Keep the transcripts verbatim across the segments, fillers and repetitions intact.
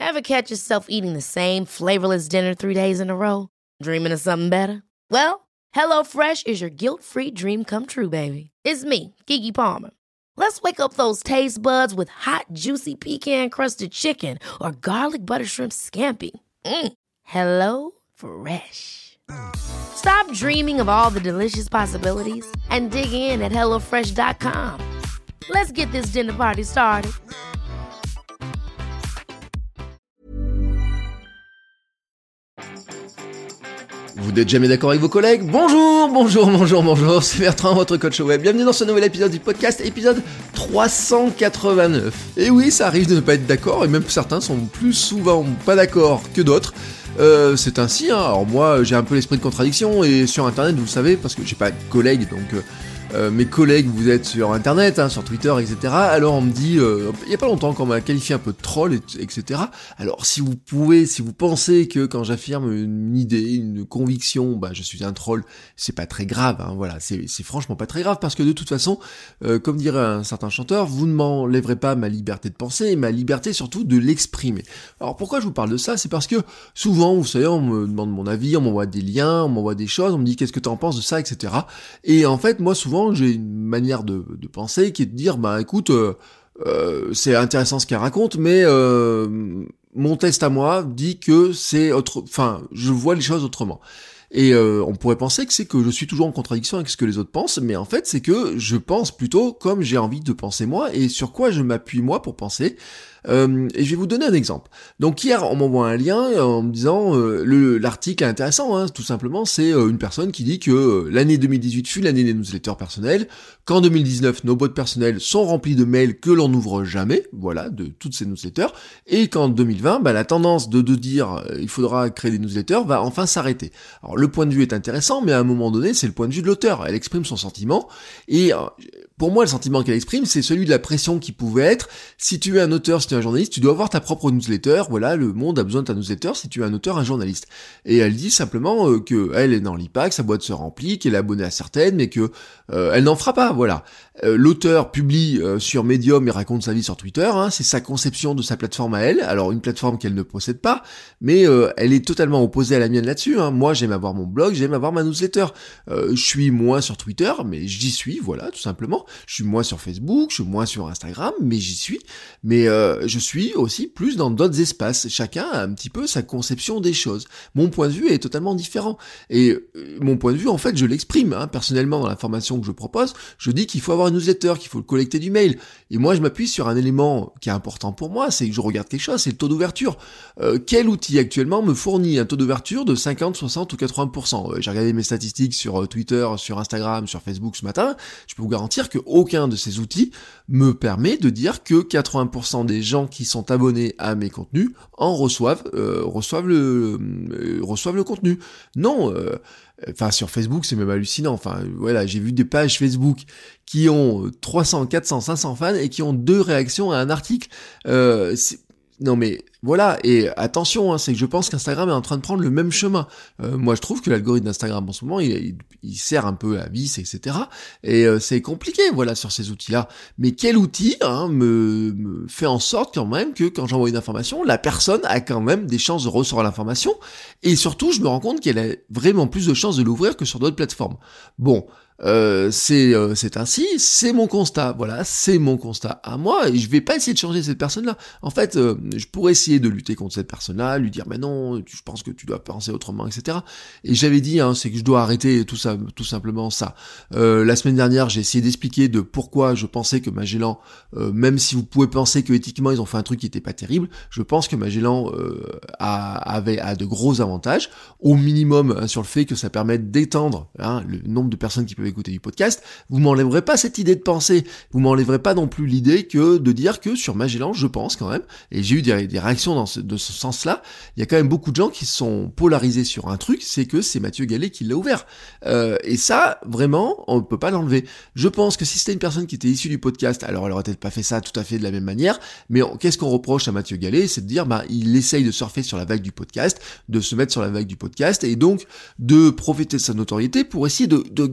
Ever catch yourself eating the same flavorless dinner three days in a row? Dreaming of something better? Well, HelloFresh is your guilt-free dream come true, baby. It's me, Keke Palmer. Let's wake up those taste buds with hot, juicy pecan-crusted chicken or garlic butter shrimp scampi. Mm. Hello Fresh. Stop dreaming of all the delicious possibilities and dig in at hello fresh dot com. Let's get this dinner party started. Vous n'êtes jamais d'accord avec vos collègues? Bonjour, bonjour, bonjour, bonjour, c'est Bertrand, votre coach web. Bienvenue dans ce nouvel épisode du podcast, épisode trois cent quatre-vingt-neuf. Et oui, ça arrive de ne pas être d'accord, et même certains sont plus souvent pas d'accord que d'autres. Euh, c'est ainsi, hein. Alors moi, j'ai un peu l'esprit de contradiction, et sur Internet, vous le savez, parce que j'ai pas de collègues, donc... Euh, Euh, mes collègues, vous êtes sur internet, hein, sur Twitter, et cetera. Alors on me dit, euh, il y a pas longtemps qu'on m'a qualifié un peu de troll, et cetera. Alors si vous pouvez, si vous pensez que quand j'affirme une idée, une conviction, bah je suis un troll, c'est pas très grave, hein, voilà, c'est, c'est franchement pas très grave, parce que de toute façon, euh, comme dirait un certain chanteur, vous ne m'enlèverez pas ma liberté de penser, et ma liberté surtout de l'exprimer. Alors pourquoi je vous parle de ça? C'est parce que souvent, vous savez, on me demande mon avis, on m'envoie des liens, on m'envoie des choses, on me dit qu'est-ce que t'en penses de ça, et cetera. Et en fait, moi souvent, j'ai une manière de, de penser qui est de dire, bah écoute, euh, euh, c'est intéressant ce qu'elle raconte, mais euh, mon test à moi dit que c'est autre, enfin, je vois les choses autrement. Et euh, on pourrait penser que c'est que je suis toujours en contradiction avec ce que les autres pensent, mais en fait c'est que je pense plutôt comme j'ai envie de penser moi, et sur quoi je m'appuie moi pour penser. Euh, et je vais vous donner un exemple. Donc hier, on m'envoie un lien en me disant euh, le, l'article est intéressant, hein, tout simplement, c'est euh, une personne qui dit que euh, l'année deux mille dix-huit fut l'année des newsletters personnels, qu'en deux mille dix-neuf, nos boîtes personnelles sont remplies de mails que l'on n'ouvre jamais, voilà, de toutes ces newsletters, et qu'en deux mille vingt, bah, la tendance de, de dire euh, il faudra créer des newsletters va enfin s'arrêter. Alors le point de vue est intéressant, mais à un moment donné, c'est le point de vue de l'auteur. Elle exprime son sentiment, et euh, pour moi, le sentiment qu'elle exprime, c'est celui de la pression qui pouvait être, si tu es un auteur, si tu es un journaliste, tu dois avoir ta propre newsletter, voilà, le monde a besoin de ta newsletter si tu es un auteur, un journaliste. Et elle dit simplement euh, que elle, elle n'en lit pas, que sa boîte se remplit, qu'elle est abonnée à certaines, mais que euh, elle n'en fera pas, voilà. Euh, l'auteur publie euh, sur Medium et raconte sa vie sur Twitter, hein, c'est sa conception de sa plateforme à elle, alors une plateforme qu'elle ne possède pas, mais euh, elle est totalement opposée à la mienne là-dessus, hein. Moi j'aime avoir mon blog, j'aime avoir ma newsletter, euh, je suis moins sur Twitter, mais j'y suis, voilà, tout simplement, je suis moins sur Facebook, je suis moins sur Instagram, mais j'y suis, mais euh, je suis aussi plus dans d'autres espaces, chacun a un petit peu sa conception des choses, mon point de vue est totalement différent, et euh, mon point de vue en fait je l'exprime, hein, personnellement dans la formation que je propose, je dis qu'il faut avoir une newsletter, qu'il faut collecter du mail. Et moi, je m'appuie sur un élément qui est important pour moi, c'est que je regarde quelque chose, c'est le taux d'ouverture. Euh, quel outil actuellement me fournit un taux d'ouverture de cinquante, soixante ou quatre-vingts pour cent? euh, J'ai regardé mes statistiques sur euh, Twitter, sur Instagram, sur Facebook ce matin. Je peux vous garantir qu'aucun de ces outils me permet de dire que quatre-vingts pour cent des gens qui sont abonnés à mes contenus en reçoivent, euh, reçoivent le, euh, reçoivent le contenu. Non. Euh, Enfin, sur Facebook, c'est même hallucinant. Enfin, voilà, j'ai vu des pages Facebook qui ont trois cents, quatre cents, cinq cents fans et qui ont deux réactions à un article. Euh, c'est... Non mais voilà, et attention, hein, c'est que je pense qu'Instagram est en train de prendre le même chemin. Euh, moi je trouve que l'algorithme d'Instagram en ce moment, il, il, il sert un peu à vis, et cetera. Et euh, c'est compliqué, voilà, sur ces outils-là. Mais quel outil hein, me, me fait en sorte quand même que quand j'envoie une information, la personne a quand même des chances de recevoir l'information. Et surtout, je me rends compte qu'elle a vraiment plus de chances de l'ouvrir que sur d'autres plateformes. Bon, Euh, c'est euh, c'est ainsi, c'est mon constat, voilà, c'est mon constat à moi, et je vais pas essayer de changer cette personne-là. En fait, euh, je pourrais essayer de lutter contre cette personne-là, lui dire mais non, tu, je pense que tu dois penser autrement, et cetera. Et j'avais dit, hein, c'est que je dois arrêter tout ça, tout simplement ça. Euh, la semaine dernière, j'ai essayé d'expliquer de pourquoi je pensais que Magellan, euh, même si vous pouvez penser que éthiquement ils ont fait un truc qui était pas terrible, je pense que Magellan euh, a, avait a de gros avantages, au minimum hein, sur le fait que ça permette d'étendre hein, le nombre de personnes qui peuvent écouter du podcast. Vous m'enlèverez pas cette idée de pensée, vous m'enlèverez pas non plus l'idée que de dire que sur Magellan, je pense quand même, et j'ai eu des, des réactions dans ce, de ce sens-là, il y a quand même beaucoup de gens qui sont polarisés sur un truc, c'est que c'est Mathieu Gallet qui l'a ouvert. Euh, et ça, vraiment, on ne peut pas l'enlever. Je pense que si c'était une personne qui était issue du podcast, alors elle aurait peut-être pas fait ça tout à fait de la même manière, mais on, qu'est-ce qu'on reproche à Mathieu Gallet? C'est de dire, bah, il essaye de surfer sur la vague du podcast, de se mettre sur la vague du podcast, et donc de profiter de sa notoriété pour essayer de, de gagner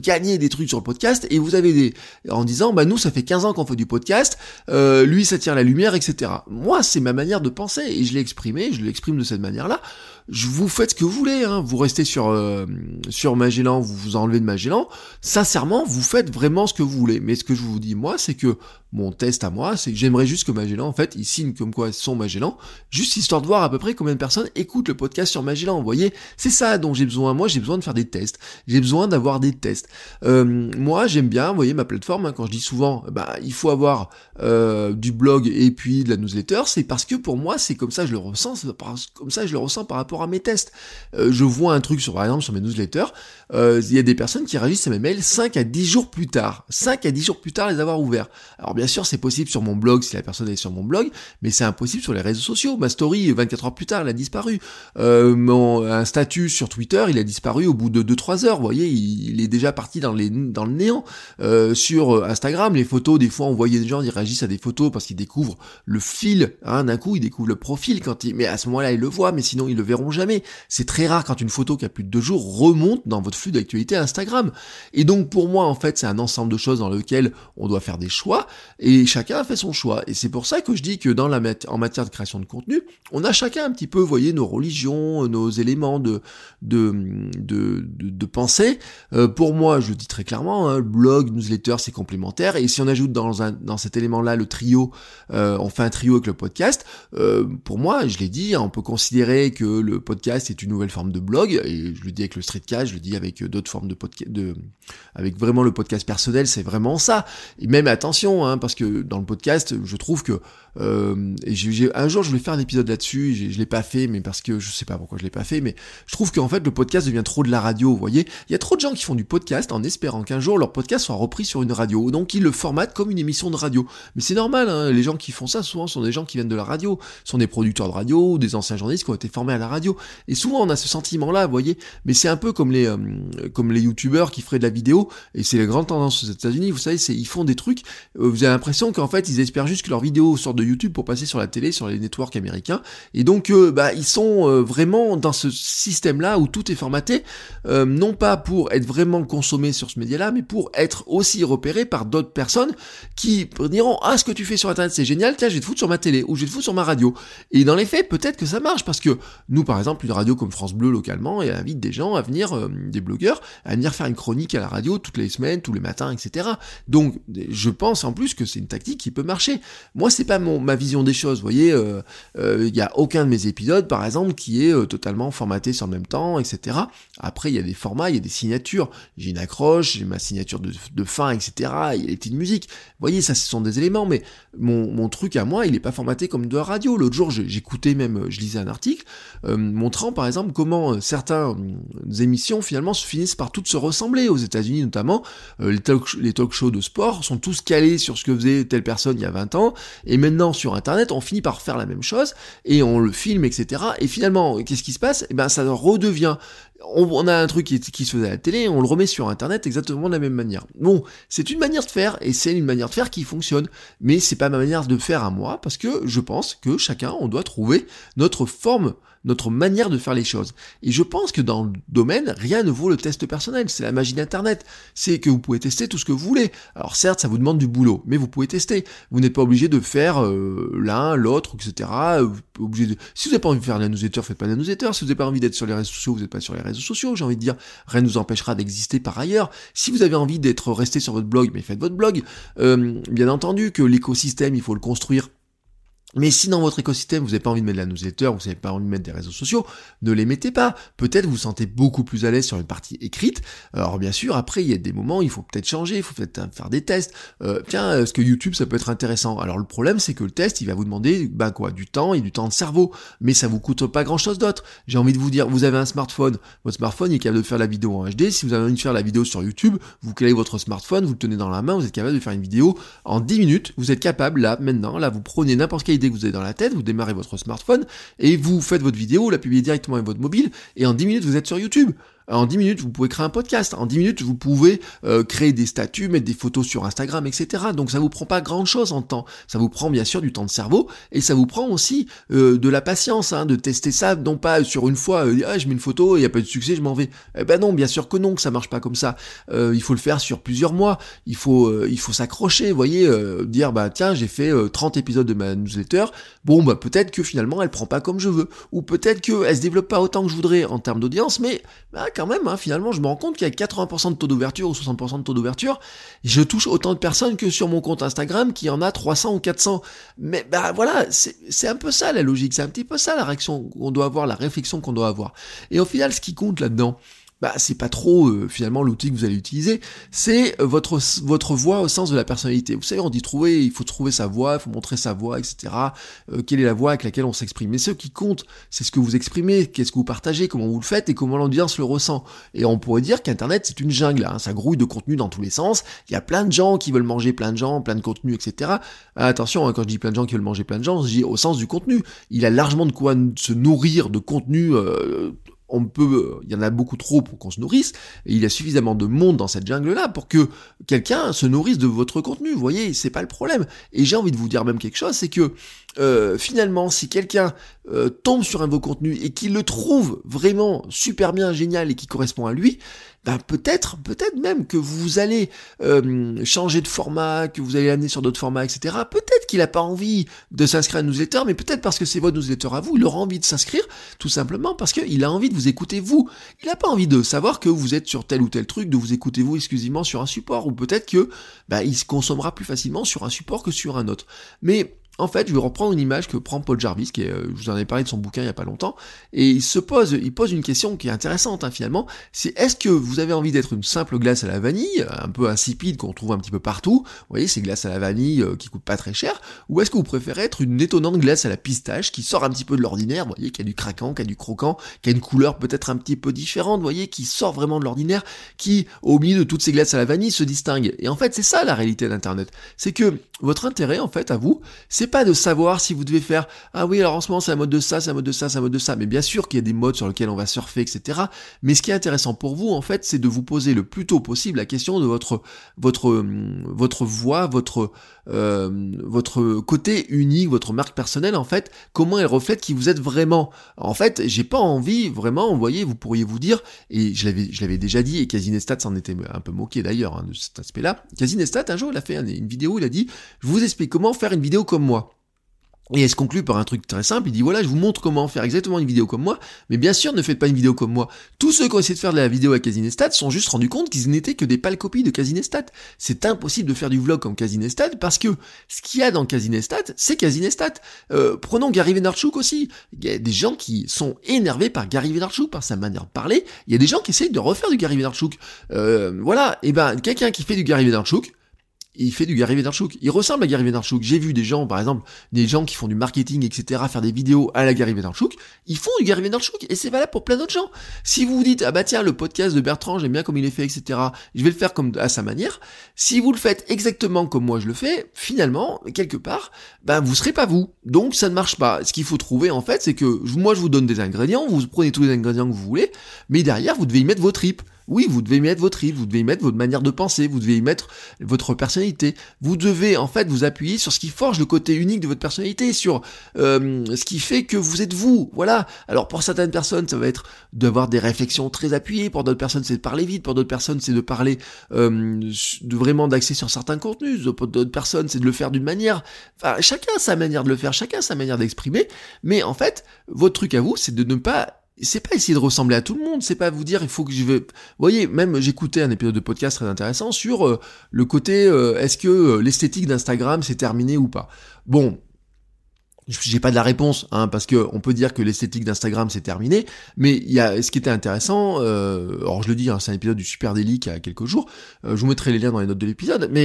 des trucs sur le podcast et vous avez des en disant bah nous ça fait quinze ans qu'on fait du podcast, euh, lui ça tire la lumière, et cetera. Moi c'est ma manière de penser et je l'ai exprimé, je l'exprime de cette manière-là. Je vous faites ce que vous voulez, hein. Vous restez sur euh, sur Magellan, vous vous enlevez de Magellan. Sincèrement, vous faites vraiment ce que vous voulez. Mais ce que je vous dis moi, c'est que mon test à moi, c'est que j'aimerais juste que Magellan, en fait, il signe comme quoi son Magellan, juste histoire de voir à peu près combien de personnes écoutent le podcast sur Magellan. Vous voyez, c'est ça dont j'ai besoin. Moi, j'ai besoin de faire des tests. J'ai besoin d'avoir des tests. Euh, moi, j'aime bien, vous voyez, ma plateforme. Hein, quand je dis souvent, bah, il faut avoir euh, du blog et puis de la newsletter, c'est parce que pour moi, c'est comme ça que je le ressens. C'est comme ça que je le ressens par rapport à mes tests. Euh, je vois un truc sur, par exemple, sur mes newsletters. Euh, il y a des personnes qui réagissent à mes mails cinq à dix jours plus tard. cinq à dix jours plus tard, les avoir ouverts. Alors bien sûr, c'est possible sur mon blog si la personne est sur mon blog, mais c'est impossible sur les réseaux sociaux. Ma story, vingt-quatre heures plus tard, elle a disparu. Euh, mon un statut sur Twitter, il a disparu au bout de deux trois heures. Vous voyez, il, il est déjà parti dans les dans le néant. Euh, sur Instagram, les photos, des fois, on voyait des gens qui réagissent à des photos parce qu'ils découvrent le fil. Hein, d'un coup, ils découvrent le profil quand ils, mais à ce moment-là, ils le voient, mais sinon ils le verront jamais. C'est très rare quand une photo qui a plus de deux jours remonte dans votre flux d'actualité Instagram. Et donc pour moi, en fait, c'est un ensemble de choses dans lequel on doit faire des choix et chacun a fait son choix. Et c'est pour ça que je dis que dans la mat- en matière de création de contenu, on a chacun un petit peu, vous voyez, nos religions, nos éléments de de de de, de pensée. Euh, pour moi, je le dis très clairement, hein, blog, newsletter, c'est complémentaire. Et si on ajoute dans un dans cet élément-là le trio, euh, on fait un trio avec le podcast. Euh, pour moi, je l'ai dit, hein, on peut considérer que le podcast est une nouvelle forme de blog. Et je le dis avec le streetcast, je le dis avec d'autres formes de podcast, de avec vraiment le podcast personnel, c'est vraiment ça. Et même attention, hein, parce que dans le podcast, je trouve que euh, et j'ai, j'ai, un jour je voulais faire un épisode là-dessus, j'ai, je l'ai pas fait, mais parce que je sais pas pourquoi je l'ai pas fait, mais je trouve qu'en fait le podcast devient trop de la radio. Vous voyez, il y a trop de gens qui font du podcast en espérant qu'un jour leur podcast soit repris sur une radio, donc ils le formatent comme une émission de radio. Mais c'est normal, hein, les gens qui font ça souvent sont des gens qui viennent de la radio, sont des producteurs de radio, des anciens journalistes qui ont été formés à la radio. Et souvent on a ce sentiment-là, vous voyez. Mais c'est un peu comme les euh, comme les youtubeurs qui feraient de la vidéo, et c'est la grande tendance aux États-Unis. Vous savez, c'est ils font des trucs. Euh, vous avez l'impression qu'en fait ils espèrent juste que leurs vidéos sortent de YouTube pour passer sur la télé, sur les networks américains. Et donc euh, bah ils sont euh, vraiment dans ce système-là où tout est formaté, euh, non pas pour être vraiment consommé sur ce média-là, mais pour être aussi repéré par d'autres personnes qui diront ah ce que tu fais sur internet c'est génial, tiens je vais te foutre sur ma télé ou je vais te foutre sur ma radio. Et dans les faits peut-être que ça marche parce que nous par exemple une radio comme France Bleu localement elle invite des gens à venir, euh, des blogueurs à venir faire une chronique à la radio toutes les semaines, tous les matins, et cetera. Donc je pense en plus que c'est une tactique qui peut marcher. Moi c'est pas mon ma vision des choses, vous voyez, il euh, euh, y a aucun de mes épisodes par exemple qui est euh, totalement formaté sur le même temps, et cetera. Après il y a des formats, il y a des signatures, j'ai une accroche, j'ai ma signature de, de fin, et cetera. Il y a les petites musiques, vous voyez, ça ce sont des éléments, mais mon, mon truc à moi il est pas formaté comme de la radio. L'autre jour j'écoutais même, je lisais un article euh, montrant par exemple comment euh, certains euh, émissions finalement se finissent par toutes se ressembler. Aux États-Unis notamment, euh, les, talk, les talk shows de sport sont tous calés sur ce que faisait telle personne il y a vingt ans, et maintenant sur internet on finit par faire la même chose et on le filme, et cetera. Et finalement qu'est-ce qui se passe? Et ben ça redevient, on, on a un truc qui, qui se faisait à la télé, on le remet sur internet exactement de la même manière. Bon, c'est une manière de faire et c'est une manière de faire qui fonctionne, mais c'est pas ma manière de faire à moi parce que je pense que chacun on doit trouver notre forme, notre manière de faire les choses. Et je pense que dans le domaine, rien ne vaut le test personnel. C'est la magie d'Internet. C'est que vous pouvez tester tout ce que vous voulez. Alors certes, ça vous demande du boulot, mais vous pouvez tester. Vous n'êtes pas obligé de faire euh, l'un, l'autre, et cetera. Vous obligé de... Si vous n'avez pas envie de faire de la newsletter, faites pas de la newsletter. Si vous n'avez pas envie d'être sur les réseaux sociaux, vous n'êtes pas sur les réseaux sociaux. J'ai envie de dire, rien ne vous empêchera d'exister par ailleurs. Si vous avez envie d'être resté sur votre blog, mais faites votre blog. Euh, bien entendu que l'écosystème, il faut le construire. Mais si dans votre écosystème, vous n'avez pas envie de mettre de la newsletter, vous n'avez pas envie de mettre des réseaux sociaux, ne les mettez pas. Peut-être vous vous sentez beaucoup plus à l'aise sur une partie écrite. Alors bien sûr, après, il y a des moments, il faut peut-être changer, il faut peut-être faire des tests. Euh, tiens, est-ce que YouTube, ça peut être intéressant? Alors le problème, c'est que le test, il va vous demander bah quoi, du temps et du temps de cerveau. Mais ça vous coûte pas grand-chose d'autre. J'ai envie de vous dire, vous avez un smartphone. Votre smartphone, il est capable de faire la vidéo en H D. Si vous avez envie de faire la vidéo sur YouTube, vous calez votre smartphone, vous le tenez dans la main, vous êtes capable de faire une vidéo en dix minutes. Vous êtes capable, là, maintenant, là, vous prenez n'importe quelle idée que vous avez dans la tête, vous démarrez votre smartphone et vous faites votre vidéo, la publiez directement avec votre mobile et en dix minutes vous êtes sur YouTube. En dix minutes, vous pouvez créer un podcast. En dix minutes, vous pouvez euh, créer des statuts, mettre des photos sur Instagram, et cetera. Donc ça vous prend pas grand chose en temps. Ça vous prend bien sûr du temps de cerveau et ça vous prend aussi euh, de la patience, hein, de tester ça, non pas sur une fois, euh, ah, je mets une photo, il n'y a pas de succès, je m'en vais. Eh ben non, bien sûr que non, que ça marche pas comme ça. Euh, il faut le faire sur plusieurs mois. Il faut, euh, il faut s'accrocher, vous voyez, euh, dire bah tiens, j'ai fait euh, trente épisodes de ma newsletter. Bon bah peut-être que finalement elle prend pas comme je veux, ou peut-être que elle se développe pas autant que je voudrais en termes d'audience, mais bah, quand même, hein, finalement, je me rends compte qu'avec quatre-vingts pour cent de taux d'ouverture ou soixante pour cent de taux d'ouverture, je touche autant de personnes que sur mon compte Instagram qui en a trois cents ou quatre cents. Mais bah voilà, c'est, c'est un peu ça la logique, c'est un petit peu ça la réaction qu'on doit avoir, la réflexion qu'on doit avoir. Et au final, ce qui compte là-dedans, bah c'est pas trop euh, finalement l'outil que vous allez utiliser, c'est euh, votre votre voix au sens de la personnalité. Vous savez, on dit trouver, il faut trouver sa voix, il faut montrer sa voix, et cetera. Euh, quelle est la voix avec laquelle on s'exprime. Mais ce qui compte, c'est ce que vous exprimez, qu'est-ce que vous partagez, comment vous le faites et comment l'audience le ressent. Et on pourrait dire qu'Internet c'est une jungle, hein, ça grouille de contenu dans tous les sens. Il y a plein de gens qui veulent manger plein de gens, plein de contenus, et cetera. Ah, attention, hein, quand je dis plein de gens qui veulent manger plein de gens, je dis au sens du contenu. Il a largement de quoi se nourrir de contenu. Euh, On peut, il y en a beaucoup trop pour qu'on se nourrisse, et il y a suffisamment de monde dans cette jungle-là pour que quelqu'un se nourrisse de votre contenu, vous voyez, c'est pas le problème. Et j'ai envie de vous dire même quelque chose, c'est que euh, finalement, si quelqu'un euh, tombe sur un de vos contenus et qu'il le trouve vraiment super bien, génial et qui correspond à lui, ben peut-être, peut-être même que vous allez euh, changer de format, que vous allez l'amener sur d'autres formats, et cetera. Peut-être qu'il n'a pas envie de s'inscrire à une newsletter, mais peut-être parce que c'est votre newsletter à vous, il aura envie de s'inscrire, tout simplement parce qu'il a envie de vous écouter vous. Il n'a pas envie de savoir que vous êtes sur tel ou tel truc, de vous écouter vous exclusivement sur un support, ou peut-être que ben, il se consommera plus facilement sur un support que sur un autre. Mais en fait, je vais reprendre une image que prend Paul Jarvis, qui est, euh, je vous en ai parlé de son bouquin il y a pas longtemps, et il se pose, il pose une question qui est intéressante, hein, finalement, c'est est-ce que vous avez envie d'être une simple glace à la vanille, un peu insipide qu'on trouve un petit peu partout, vous voyez, ces glaces à la vanille euh, qui coûtent pas très cher, ou est-ce que vous préférez être une étonnante glace à la pistache qui sort un petit peu de l'ordinaire, vous voyez, qui a du craquant, qui a du croquant, qui a une couleur peut-être un petit peu différente, vous voyez, qui sort vraiment de l'ordinaire, qui, au milieu de toutes ces glaces à la vanille, se distingue. Et en fait, c'est ça la réalité d'Internet, c'est que votre intérêt, en fait, à vous, c'est pas de savoir si vous devez faire « Ah oui, alors en ce moment, c'est la mode de ça, c'est la mode de ça, c'est la mode de ça ». Mais bien sûr qu'il y a des modes sur lesquels on va surfer, et cetera. Mais ce qui est intéressant pour vous, en fait, c'est de vous poser le plus tôt possible la question de votre votre votre voix, votre euh, votre côté unique, votre marque personnelle, en fait, comment elle reflète qui vous êtes vraiment. En fait, j'ai pas envie, vraiment, vous voyez, vous pourriez vous dire, et je l'avais je l'avais déjà dit, et Casinestat s'en était un peu moqué d'ailleurs, hein, de cet aspect-là. Casinestat, un jour, il a fait une vidéo, il a dit « Je vous explique comment faire une vidéo comme moi ». Et elle se conclut par un truc très simple, il dit voilà, je vous montre comment faire exactement une vidéo comme moi, mais bien sûr, ne faites pas une vidéo comme moi. Tous ceux qui ont essayé de faire de la vidéo à Casinestat se sont juste rendus compte qu'ils n'étaient que des pâles copies de Casinestat. C'est impossible de faire du vlog comme Casinestat parce que ce qu'il y a dans Casinestat, c'est Casinestat. Euh, prenons Gary Vaynerchuk aussi. Il y a des gens qui sont énervés par Gary Vaynerchuk, par sa manière de parler. Il y a des gens qui essayent de refaire du Gary Vaynerchuk. Euh, voilà, et ben quelqu'un qui fait du Gary Vaynerchuk, il fait du Gary Vaynerchuk. Il ressemble à Gary Vaynerchuk. J'ai vu des gens, par exemple, des gens qui font du marketing, et cetera, faire des vidéos à la Gary Vaynerchuk. Ils font du Gary Vaynerchuk et c'est valable pour plein d'autres gens. Si vous vous dites, ah bah tiens, le podcast de Bertrand, j'aime bien comme il est fait, et cetera, je vais le faire comme à sa manière. Si vous le faites exactement comme moi je le fais, finalement, quelque part, ben vous serez pas vous. Donc ça ne marche pas. Ce qu'il faut trouver, en fait, c'est que moi je vous donne des ingrédients, vous prenez tous les ingrédients que vous voulez, mais derrière vous devez y mettre vos tripes. Oui, vous devez y mettre votre tripes, vous devez y mettre votre manière de penser, vous devez y mettre votre personnalité. Vous devez en fait vous appuyer sur ce qui forge le côté unique de votre personnalité, sur euh, ce qui fait que vous êtes vous. Voilà. Alors pour certaines personnes, ça va être d'avoir des réflexions très appuyées. Pour d'autres personnes, c'est de parler vite. Pour d'autres personnes, c'est de parler, euh, de vraiment d'axer sur certains contenus. Pour d'autres personnes, c'est de le faire d'une manière. Enfin, chacun a sa manière de le faire, chacun a sa manière d'exprimer. Mais en fait, votre truc à vous, c'est de ne pas c'est pas essayer de ressembler à tout le monde, c'est pas vous dire il faut que je vais... Vous voyez, même j'écoutais un épisode de podcast très intéressant sur euh, le côté euh, est-ce que euh, l'esthétique d'Instagram c'est terminé ou pas. Bon, j'ai pas de la réponse, hein, parce que on peut dire que l'esthétique d'Instagram c'est terminé, mais il y a ce qui était intéressant, euh, alors je le dis, hein, c'est un épisode du Super Daily qui a quelques jours, euh, je vous mettrai les liens dans les notes de l'épisode, mais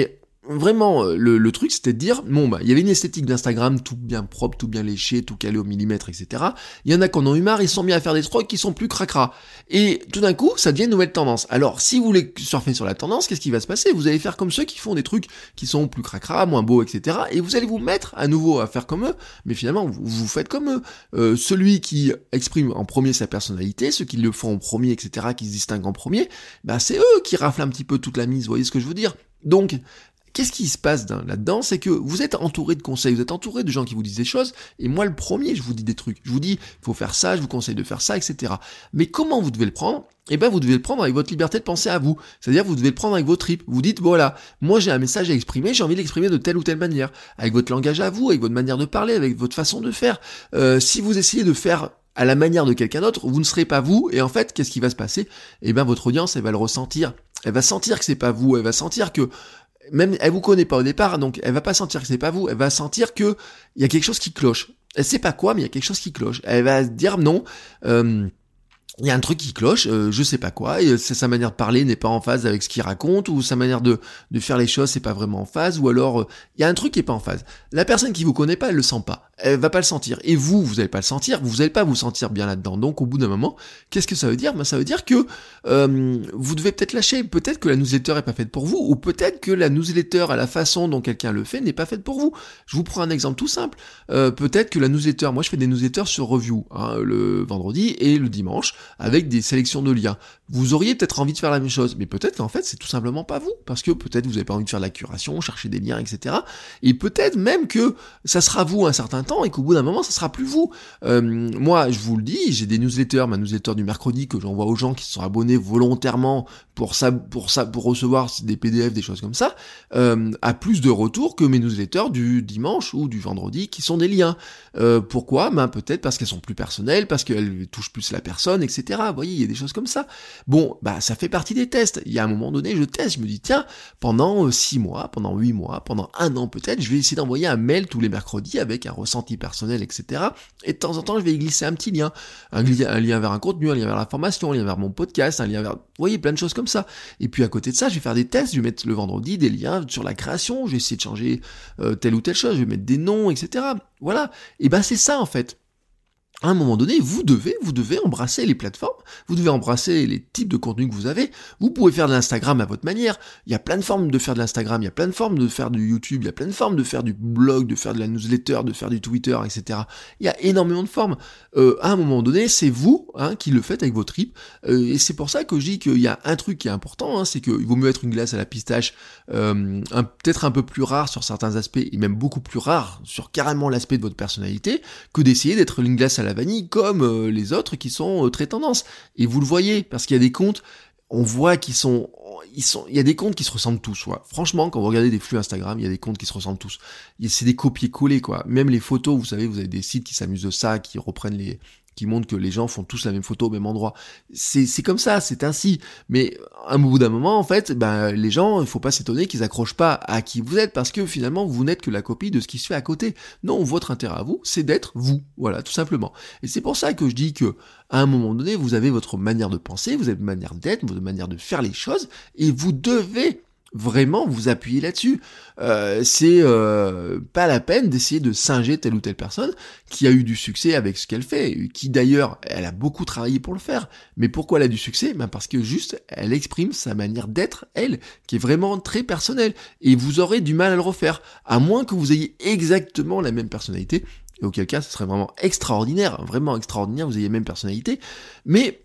vraiment, le, le truc, c'était de dire, bon, bah, il y avait une esthétique d'Instagram, tout bien propre, tout bien léché, tout calé au millimètre, et cetera. Il y en a qui en ont eu marre, ils sont mis à faire des trucs qui sont plus cracra. Et tout d'un coup, ça devient une nouvelle tendance. Alors, si vous voulez surfer sur la tendance, qu'est-ce qui va se passer? Vous allez faire comme ceux qui font des trucs qui sont plus cracra, moins beaux, et cetera. Et vous allez vous mettre à nouveau à faire comme eux, mais finalement, vous, vous faites comme eux. Euh, celui qui exprime en premier sa personnalité, ceux qui le font en premier, et cetera, qui se distinguent en premier, bah, c'est eux qui raflent un petit peu toute la mise, vous voyez ce que je veux dire? Donc, qu'est-ce qui se passe là-dedans? C'est que vous êtes entouré de conseils, vous êtes entouré de gens qui vous disent des choses, et moi le premier, je vous dis des trucs. Je vous dis, il faut faire ça, je vous conseille de faire ça, et cetera. Mais comment vous devez le prendre? Eh ben, vous devez le prendre avec votre liberté de penser à vous. C'est-à-dire, vous devez le prendre avec vos tripes. Vous dites, voilà, moi j'ai un message à exprimer, j'ai envie de l'exprimer de telle ou telle manière. Avec votre langage à vous, avec votre manière de parler, avec votre façon de faire. Euh, si vous essayez de faire à la manière de quelqu'un d'autre, vous ne serez pas vous, et en fait, qu'est-ce qui va se passer? Eh ben, votre audience, elle va le ressentir. Elle va sentir que c'est pas vous, elle va sentir que même elle vous connaît pas au départ, donc elle va pas sentir que c'est pas vous, elle va sentir que il y a quelque chose qui cloche. Elle sait pas quoi, mais il y a quelque chose qui cloche. Elle va dire non, euh, il y a un truc qui cloche, euh, je sais pas quoi, et c'est sa manière de parler n'est pas en phase avec ce qu'il raconte, ou sa manière de, de faire les choses c'est pas vraiment en phase, ou alors euh, il y a un truc qui est pas en phase. La personne qui vous connaît pas, elle le sent pas, elle va pas le sentir, et vous, vous allez pas le sentir, vous allez pas vous sentir bien là-dedans. Donc au bout d'un moment, qu'est-ce que ça veut dire? Ben ça veut dire que euh, vous devez peut-être lâcher, peut-être que la newsletter est pas faite pour vous, ou peut-être que la newsletter à la façon dont quelqu'un le fait n'est pas faite pour vous. Je vous prends un exemple tout simple, euh, peut-être que la newsletter, moi je fais des newsletters sur Review, hein, le vendredi et le dimanche, avec des sélections de liens. Vous auriez peut-être envie de faire la même chose, mais peut-être qu'en fait c'est tout simplement pas vous, parce que peut-être vous avez pas envie de faire de la curation, chercher des liens, et cetera. Et peut-être même que ça sera vous un certain temps et qu'au bout d'un moment ça sera plus vous. Euh, moi je vous le dis, j'ai des newsletters, ma newsletter du mercredi que j'envoie aux gens qui se sont abonnés volontairement pour ça, pour ça, pour recevoir des P D F, des choses comme ça, euh, a plus de retours que mes newsletters du dimanche ou du vendredi qui sont des liens. Euh, pourquoi? Ben peut-être parce qu'elles sont plus personnelles, parce qu'elles touchent plus la personne, et cetera. Vous voyez, il y a des choses comme ça. Bon, bah ça fait partie des tests. Il y a un moment donné, je teste, je me dis tiens, pendant six mois, pendant huit mois, pendant un an peut-être, je vais essayer d'envoyer un mail tous les mercredis avec un ressenti personnel, et cetera. Et de temps en temps, je vais y glisser un petit lien, un, lien, un lien vers un contenu, un lien vers la formation, un lien vers mon podcast, un lien vers, vous voyez, plein de choses comme ça. Et puis à côté de ça, je vais faire des tests, je vais mettre le vendredi des liens sur la création, je vais essayer de changer euh, telle ou telle chose, je vais mettre des noms, et cetera. Voilà. Et ben c'est ça en fait. À un moment donné, vous devez, vous devez embrasser les plateformes, vous devez embrasser les types de contenus que vous avez. Vous pouvez faire de l'Instagram à votre manière. Il y a plein de formes de faire de l'Instagram, il y a plein de formes de faire du YouTube, il y a plein de formes de faire du blog, de faire de la newsletter, de faire du Twitter, et cetera. Il y a énormément de formes. Euh, à un moment donné, c'est vous hein, qui le faites avec vos tripes. Euh, et c'est pour ça que je dis qu'il y a un truc qui est important, hein, c'est qu'il vaut mieux être une glace à la pistache, euh, un, peut-être un peu plus rare sur certains aspects, et même beaucoup plus rare sur carrément l'aspect de votre personnalité, que d'essayer d'être une glace à la vanille comme euh, les autres qui sont euh, très tendance. Et vous le voyez, parce qu'il y a des comptes, on voit qu'ils sont, ils sont, il y a des comptes qui se ressemblent tous, ouais. Franchement, quand vous regardez des flux Instagram, il y a des comptes qui se ressemblent tous. C'est des copier-coller, quoi. Même les photos, vous savez, vous avez des sites qui s'amusent de ça, qui reprennent les, qui montrent que les gens font tous la même photo au même endroit. C'est, c'est comme ça, c'est ainsi. Mais à un bout d'un moment, en fait, ben, les gens, il faut pas s'étonner qu'ils accrochent pas à qui vous êtes, parce que finalement, vous n'êtes que la copie de ce qui se fait à côté. Non, votre intérêt à vous, c'est d'être vous. Voilà, tout simplement. Et c'est pour ça que je dis que, à un moment donné, vous avez votre manière de penser, vous avez votre manière d'être, votre manière de faire les choses, et vous devez vraiment vous appuyer là-dessus. Euh, c'est euh, pas la peine d'essayer de singer telle ou telle personne qui a eu du succès avec ce qu'elle fait, qui d'ailleurs, elle a beaucoup travaillé pour le faire. Mais pourquoi elle a du succès? Ben parce que juste, elle exprime sa manière d'être, elle, qui est vraiment très personnelle. Et vous aurez du mal à le refaire, à moins que vous ayez exactement la même personnalité, et auquel cas, ce serait vraiment extraordinaire, vraiment extraordinaire, vous ayez la même personnalité, mais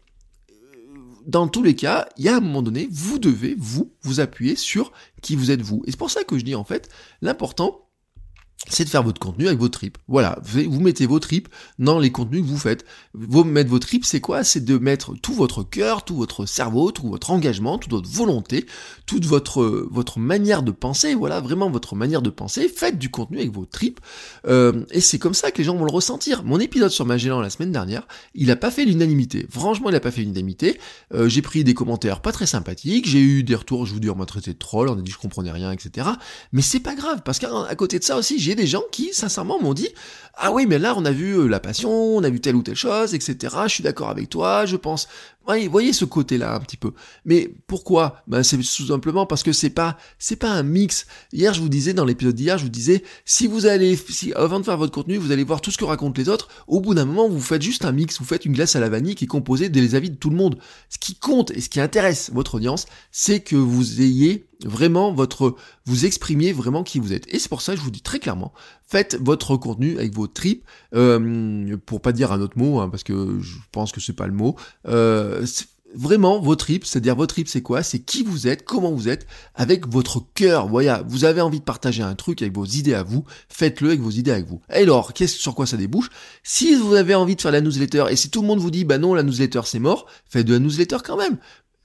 dans tous les cas, il y a un moment donné, vous devez, vous, vous appuyer sur qui vous êtes vous. Et c'est pour ça que je dis, en fait, l'important, c'est de faire votre contenu avec vos tripes. Voilà, vous mettez vos tripes dans les contenus que vous faites. Vous mettre vos tripes, c'est quoi? C'est de mettre tout votre cœur, tout votre cerveau, tout votre engagement, toute votre volonté, toute votre votre manière de penser, voilà, vraiment votre manière de penser. Faites du contenu avec vos tripes. Euh, et c'est comme ça que les gens vont le ressentir. Mon épisode sur Magellan la semaine dernière, il a pas fait l'unanimité. Franchement, il a pas fait l'unanimité. Euh, j'ai pris des commentaires pas très sympathiques, j'ai eu des retours, je vous dis, on m'a traité de troll, on a dit que je comprenais rien, et cetera. Mais c'est pas grave, parce qu'à à côté de ça aussi, j'ai j'ai des gens qui, sincèrement, m'ont dit « Ah oui, mais là, on a vu euh, la passion, on a vu telle ou telle chose, et cetera. Je suis d'accord avec toi, je pense... » Voyez, voyez ce côté-là un petit peu. Mais pourquoi ? Ben c'est tout simplement parce que c'est pas, c'est pas un mix. Hier, je vous disais, dans l'épisode d'hier, je vous disais, si vous allez, si, avant de faire votre contenu, vous allez voir tout ce que racontent les autres, au bout d'un moment, vous faites juste un mix, vous faites une glace à la vanille qui est composée des avis de tout le monde. Ce qui compte et ce qui intéresse votre audience, c'est que vous ayez vraiment votre, vous exprimiez vraiment qui vous êtes. Et c'est pour ça que je vous dis très clairement, faites votre contenu avec vos tripes, euh, pour pas dire un autre mot, hein, parce que je pense que c'est pas le mot, euh, vraiment vos tripes, c'est-à-dire vos tripes c'est quoi ? C'est qui vous êtes, comment vous êtes, avec votre cœur. Voilà, vous avez envie de partager un truc avec vos idées à vous, faites-le avec vos idées avec vous. Et alors, qu'est-ce sur quoi ça débouche ? Si vous avez envie de faire la newsletter, et si tout le monde vous dit, bah non, la newsletter c'est mort, faites de la newsletter quand même.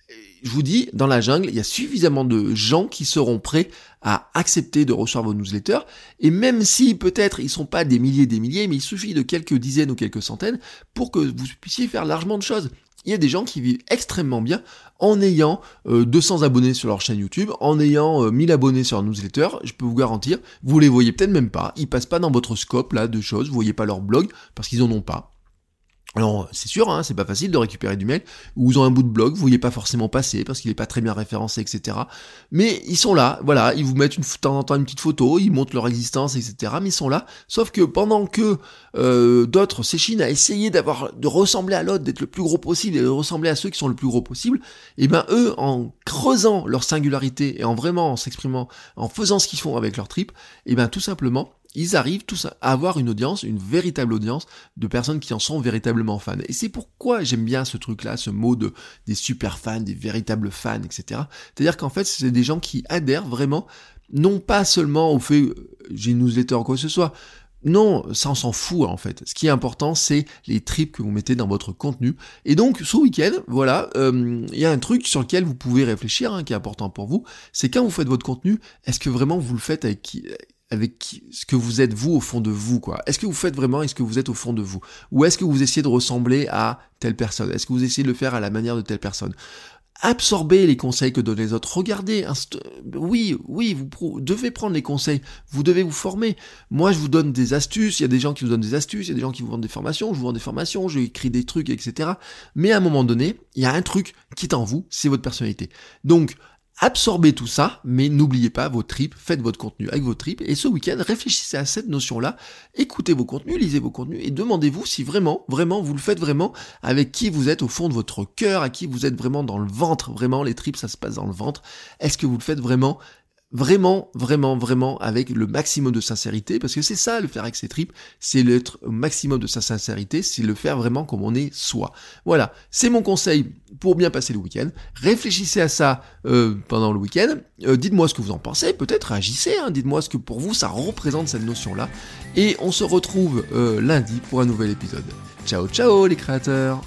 Je vous dis, dans la jungle, il y a suffisamment de gens qui seront prêts à accepter de recevoir vos newsletters, et même si peut-être ils sont pas des milliers et des milliers, mais il suffit de quelques dizaines ou quelques centaines pour que vous puissiez faire largement de choses. Il y a des gens qui vivent extrêmement bien en ayant euh, deux cents abonnés sur leur chaîne YouTube, en ayant euh, mille abonnés sur leur newsletter, je peux vous garantir, vous les voyez peut-être même pas, ils passent pas dans votre scope là de choses, vous voyez pas leur blog parce qu'ils en ont pas. Alors, c'est sûr, hein, c'est pas facile de récupérer du mail, ou ils ont un bout de blog, vous voyez pas forcément passer, parce qu'il est pas très bien référencé, et cetera. Mais ils sont là, voilà, ils vous mettent une, de temps en temps une petite photo, ils montrent leur existence, et cetera. Mais ils sont là, sauf que pendant que euh, d'autres s'échinent à essayer d'avoir, de ressembler à l'autre, d'être le plus gros possible, et de ressembler à ceux qui sont le plus gros possible, et ben eux, en creusant leur singularité, et en vraiment en s'exprimant, en faisant ce qu'ils font avec leur trip, et ben tout simplement, ils arrivent tous à avoir une audience, une véritable audience de personnes qui en sont véritablement fans. Et c'est pourquoi j'aime bien ce truc-là, ce mot de des super fans, des véritables fans, et cetera. C'est-à-dire qu'en fait, c'est des gens qui adhèrent vraiment, non pas seulement au fait, j'ai une newsletter ou quoi que ce soit. Non, ça on s'en fout en fait. Ce qui est important, c'est les tripes que vous mettez dans votre contenu. Et donc, ce week-end, voilà, il euh, y a un truc sur lequel vous pouvez réfléchir, hein, qui est important pour vous. C'est quand vous faites votre contenu, est-ce que vraiment vous le faites avec qui avec ce que vous êtes vous au fond de vous, quoi. Est-ce que vous faites vraiment est-ce que vous êtes au fond de vous ? Ou est-ce que vous essayez de ressembler à telle personne ? Est-ce que vous essayez de le faire à la manière de telle personne ? Absorbez les conseils que donnent les autres. Regardez, inst- oui, oui, vous pr- devez prendre les conseils. Vous devez vous former. Moi, je vous donne des astuces. Il y a des gens qui vous donnent des astuces. Il y a des gens qui vous vendent des formations. Je vous vends des formations. Je écris des trucs, et cetera. Mais à un moment donné, il y a un truc qui est en vous, c'est votre personnalité. Donc, absorbez tout ça, mais n'oubliez pas vos tripes, faites votre contenu avec vos tripes, et ce week-end, réfléchissez à cette notion-là, écoutez vos contenus, lisez vos contenus, et demandez-vous si vraiment, vraiment, vous le faites vraiment avec qui vous êtes au fond de votre cœur, à qui vous êtes vraiment dans le ventre, vraiment, les tripes, ça se passe dans le ventre, est-ce que vous le faites vraiment Vraiment, vraiment, vraiment avec le maximum de sincérité, parce que c'est ça le faire avec ses tripes, c'est l'être au maximum de sa sincérité, c'est le faire vraiment comme on est soi. Voilà, c'est mon conseil pour bien passer le week-end. Réfléchissez à ça euh, pendant le week-end, euh, dites-moi ce que vous en pensez, peut-être réagissez, hein, dites-moi ce que pour vous ça représente cette notion-là, et on se retrouve euh, lundi pour un nouvel épisode. Ciao, ciao les créateurs!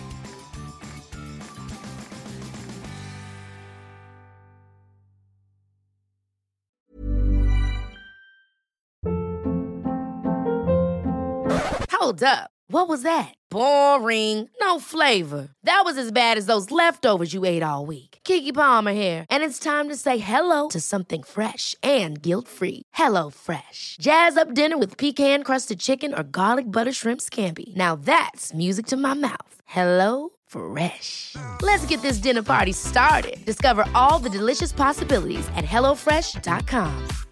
Hold up. What was that? Boring. No flavor. That was as bad as those leftovers you ate all week. Keke Palmer here, and it's time to say hello to something fresh and guilt-free. Hello Fresh. Jazz up dinner with pecan-crusted chicken or garlic butter shrimp scampi. Now that's music to my mouth. Hello Fresh. Let's get this dinner party started. Discover all the delicious possibilities at hello fresh dot com.